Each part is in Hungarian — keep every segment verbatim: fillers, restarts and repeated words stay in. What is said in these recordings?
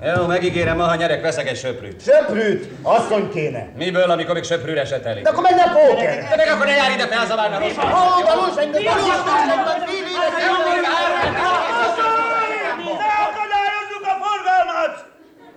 Jó, megígérem, ma, ha nyerek, veszek egy söprűt. Söprűt? Asszony kéne. Miből, amikor még söprűre se telik? De akkor menj a póker! De meg akkor ne jár ide felzavárni a rossz. Ó, de most engem, de most engem, Ne akadályozzuk a forgalmat!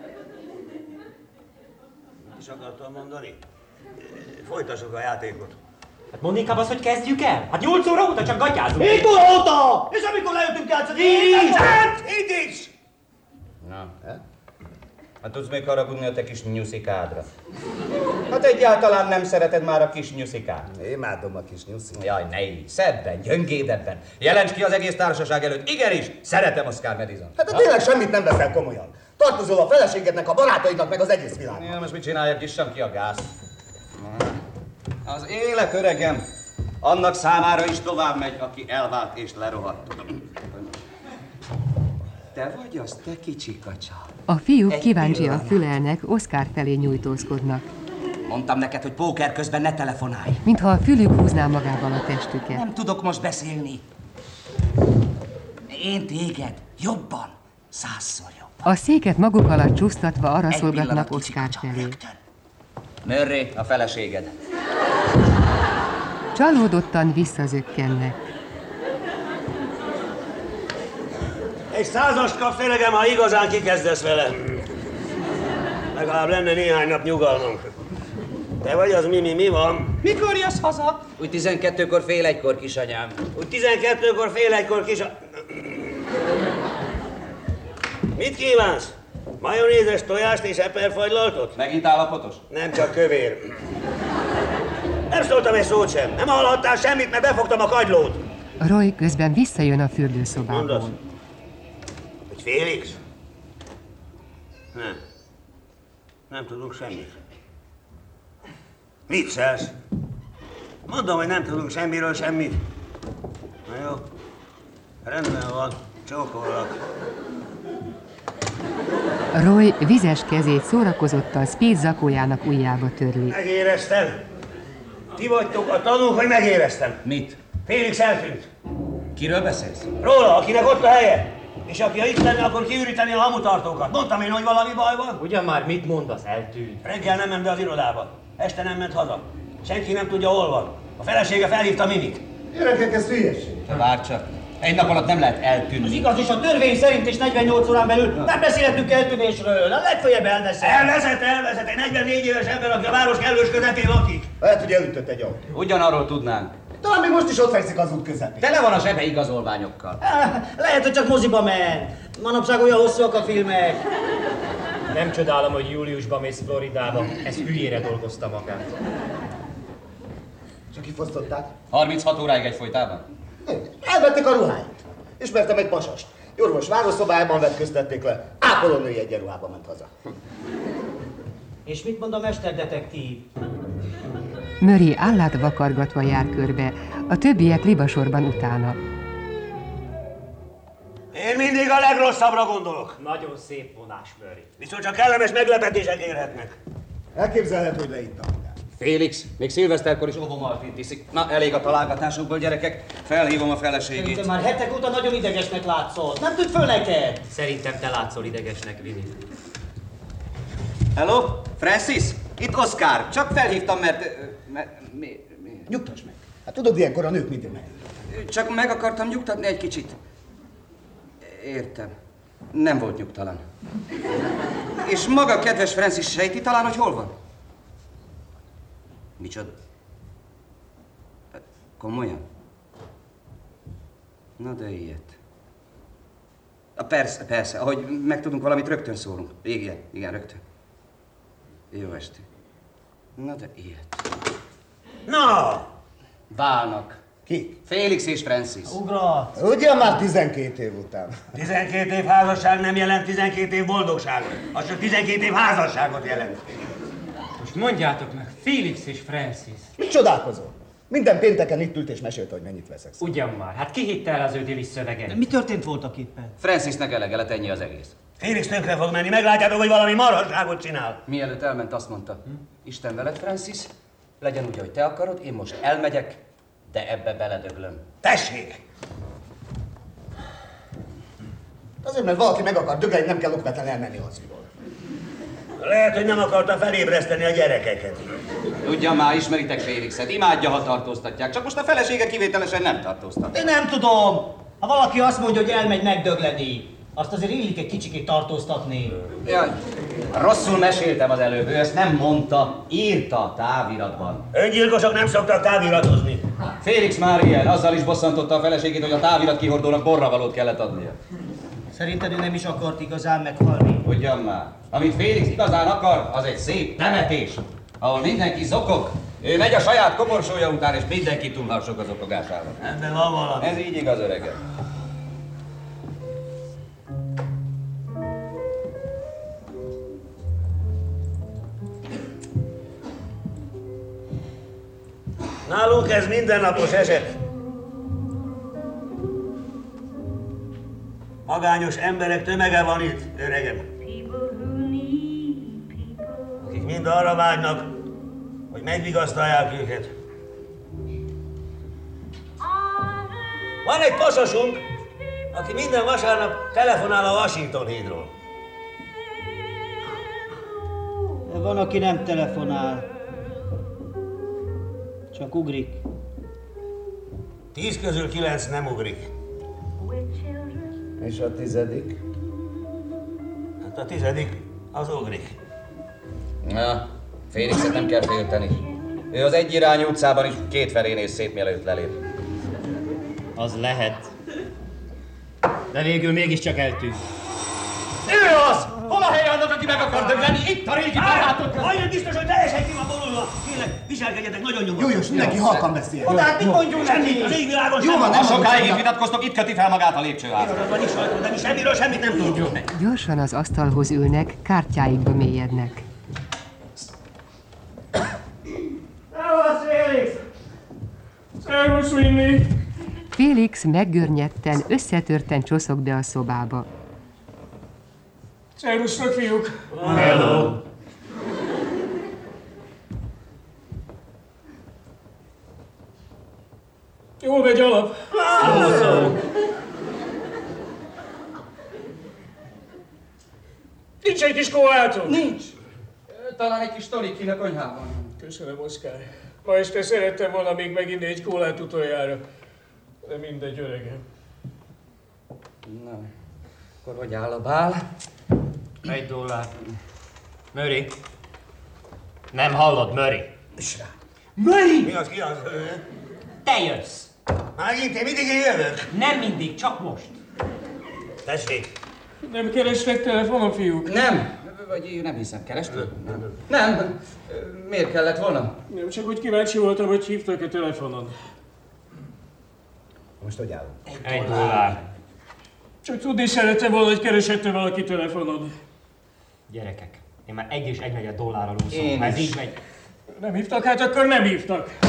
Mit is akartam mondani? Folytassuk a játékot. Hát mondd inkább azt, hogy kezdjük el? Hát nyolc óra óta csak gatyázunk. hét óra óta! És amikor lejöttünk játszani? Indíts! Indíts! Na, hát tudsz még haragudni a te kis nyuszikádra? Hát egyáltalán nem szereted már a kis nyuszikát. Imádom a kis nyuszikát. Jaj, ne így, szebben, gyöngédebben. Jelents ki az egész társaság előtt. Igenis, szeretem Oscar Madison. Hát de tényleg semmit nem veszel komolyan. Tartozol a feleségednek, a barátaidnak, meg az egész világnak. Ja, most mit csináljak, kissam ki a gázt. Az élet, öregem, annak számára is tovább megy, aki elvált és lerohadt. Te vagy az, te kicsi kacsa. A fiúk Egy kíváncsian pillanat. fülelnek, Oscar felé nyújtózkodnak. Mondtam neked, hogy póker közben ne telefonálj. Mintha a fülük húzná magával a testüket. Nem tudok most beszélni. Én téged jobban, százszor jobban. A széket maguk alatt csúsztatva arra Egy szolgatnak pillanat, Oscar kicsi kacsa, felé. rögtön. Murray, a feleséged. Csalódottan visszazökkennek. Egy százast kapsz, öregem, ha igazán kikezdesz vele. Legalább lenne néhány nap nyugalmunk. Te vagy az, Mimi, mi van? Mikor jössz haza? Úgy tizenkettőkor fél egykor, kisanyám. Úgy tizenkettőkor fél egykor kis... Mit kívánsz? Majonézes tojást és eperfagylaltot? Megint állapotos? Nem, csak kövér. Nem szóltam egy szót sem. Nem hallhattál semmit, mert befogtam a kagylót. Roy közben visszajön a fürdőszobából. Mondasz? Hogy Félix? Nem. Nem tudunk semmit. Viccelsz? Mondom, hogy nem tudunk semmiről semmit. Na jó. Rendben van. Csókollak. Roy vizes kezét szórakozottan Speed zakójának ujjába törli. Megéreztem. Ti vagytok a tanúk, hogy megéreztem. Mit? Félix eltűnt. Kiről beszélsz? Róla, akinek ott a helye. És aki ha itt lenne, akkor kiüríteni a hamutartókat. Mondtam én, hogy valami baj van? Ugyan már mit mondasz, eltűnt? Reggel nem ment be az irodába. Este nem ment haza. Senki nem tudja, hol van. A felesége felhívta Mimit. Gyerekek, ez hülyeség. Te várj csak. Egy nap alatt nem lehet eltűnni. Az igaz, és a törvény szerint is negyvennyolc órán belül nem beszélhetünk eltűnésről. A legfeljebb elveszett. Elvezet, elvezet. Egy negyvennégy éves ember, aki a város kellős közepén lakik. Lehet, hogy elütött egy autó. Ugyanarról tudnánk. Talán még most is ott fekszik az út közepén. Tele van a zsebe igazolványokkal. Lehet, hogy csak moziba ment. Manapság olyan hosszúak a filmek. Nem csodálom, hogy júliusban mész Floridába. Ez hülyére dolgozta magát. Csak kifosztották. harminchat óráig egyfolytában? Elvették a ruháit. Ismertem egy pasast. Orvos várószobájában vetköztették le. Ápolónői egyenruhába ment haza. És mit mond a mesterdetektív? Murray állát vakargatva jár körbe, a többiek libasorban utána. Én mindig a legrosszabbra gondolok. Nagyon szép vonás, Murray. Viszont csak kellemes meglepetések érhetnek. Elképzelhető, hogy leitta magát. Félix, még szilveszterkor is ovomalfint iszik. Na, elég a találgatásokból, gyerekek. Felhívom a feleségét. Te már hetek óta nagyon idegesnek látszol. Nem tűnt föl neked? Szerintem te látszol idegesnek, Vini. Hello? Francis? Itt Oscar. Csak felhívtam, mert... mert mi, mi? Nyugtass meg. Hát tudod, ilyenkor a nők mindig meg. Csak meg akartam nyugtatni egy kicsit. Értem. Nem volt nyugtalan. És maga, kedves Francis, sejti talán, hogy hol van? Micsoda? Komolyan? Na de ilyet. A persze, persze. Ahogy megtudunk valamit, rögtön szólunk. Igen, igen, rögtön. Jó estét. Na de ilyet. Na! Válnak. Ki? Félix és Francis. Ugrat! Ugyan már tizenkét év után. tizenkét év házasság nem jelent tizenkét év boldogságot. Az csak tizenkét év házasságot jelent. Most mondjátok meg, Félix és Francis. Mit csodálkozol? Minden pénteken itt ült és mesélte, hogy mennyit veszek. Ugyan már, hát ki hitte el az ő déli szöveget? Mi történt voltak éppen? Francisnek elege lett, ennyi az egész. Félix tönkre fog menni, meglátjátok, hogy valami marhasságot csinál. Mielőtt elment, azt mondta, Isten veled, Francis, legyen úgy, hogy te akarod, én most elmegyek, de ebbe beledöglöm. Tessék! Azért, mert valaki meg akar dögelni, nem kell okvetlen elmenni hazról. Lehet, hogy nem akarta felébreszteni a gyerekeket. Tudja már, ismeritek Félixet, imádja, ha tartóztatják, csak most a felesége kivételesen nem tartóztat. Én nem tudom. Ha valaki azt mondja, hogy elmegy megdögleni, azt azért illik egy kicsikét tartóztatni. Jaj, rosszul meséltem az előbb, ő ezt nem mondta, írta táviratban. Öngyilkosok nem szoktak táviratozni. Félix már ilyen, azzal is bosszantotta a feleségét, hogy a távirat kihordónak borravalót kellett adnia. Szerinted ő nem is akart igazán meghalni? Ugyan már, amit Félix igazán akar, az egy szép temetés, ahol mindenki zokog. Ő megy a saját koporsója után, és mindenki túlharsog az okogásával. Ebben van valami. Ez így igaz, öregem. Nálunk ez mindennapos eset. Magányos emberek tömege van itt, öregem. Akik mind arra vágynak, hogy megvigasztalják őket. Van egy pasasunk, aki minden vasárnap telefonál a Washington hídról. De van, aki nem telefonál. Csak ugrik. Tíz közül kilenc nem ugrik. És a tizedik? Hát a tizedik az ugrik. Na, Félixet nem kell félteni. Ő az egyirányú utcában is kétfelé néz szét, mielőtt lelép. Az lehet. De végül mégiscsak eltűnt. Ő az! Hol a helye annak, aki meg akar dögleni? Itt a régi barátok! Majdnem biztos, hogy teljesen ki van borulva. Kérlek, viselkedjetek nagyon nyugodtan. Július, mindenki halkan beszél. De hát mit mondjunk Semmit az neki? égvilágon Jó sem. van, Ha nem sokáig itt vitatkoztok, itt köti fel magát a lépcsőházba. Igazad is rajta, de mi semmiről semmit nem tudjuk. Gyorsan az asztalhoz ülnek, kártyáikba mélyednek. Szevasz, Félix! Szervusz, Winnie! Félix meggörnyetten, összetörten csoszog be a szobába. Szervusztok, fiúk! Hello. Jól megy alap? Nincs egy kis kólátom? Nincs. Talán egy kis tolik a konyhában. Köszönöm, Oszkár. Ma este szerettem volna még meginni egy kólát utoljára. De mindegy, öregem. Na, akkor hogy áll a bál? Egy dollár. Murray. Nem hallod, Murray? Murray! Mi az, ki az? Ő? Te jössz! Megint én mindig én jövök. Nem mindig, csak most. Tessék. Nem kerestek telefonon, fiúk? Nem. Vagy nem hiszem, kerestől? Nem. Nem. Miért kellett volna? Nem, csak úgy kíváncsi voltam, hogy hívtak-e telefonon. Most hogy állunk? Egy dollár. Csak tudni szerettem volna, hogy keresette valaki telefonon. Gyerekek, én már egy és egy negyed dollárral úszom. Én Ha ez is. így megy. Nem hívtak, hát akkor nem hívtak.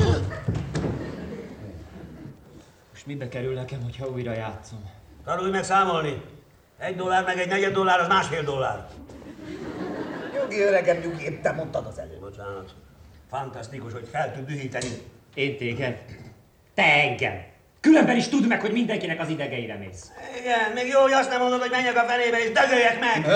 Most mibe kerül nekem, hogyha újra játszom? Tanulj meg számolni. Egy dollár meg egy negyed dollár, az másfél dollár. Nyugi, öregem, nyugi, épp te mondtad az előbb. Bocsánat. Fantasztikus, hogy fel tud dühíteni. Én téged? Te engem! Különben is tudd meg, hogy mindenkinek az idegeire mész. Igen, még jó, hogy azt nem mondod, hogy menjek a fenébe és dögöljek meg.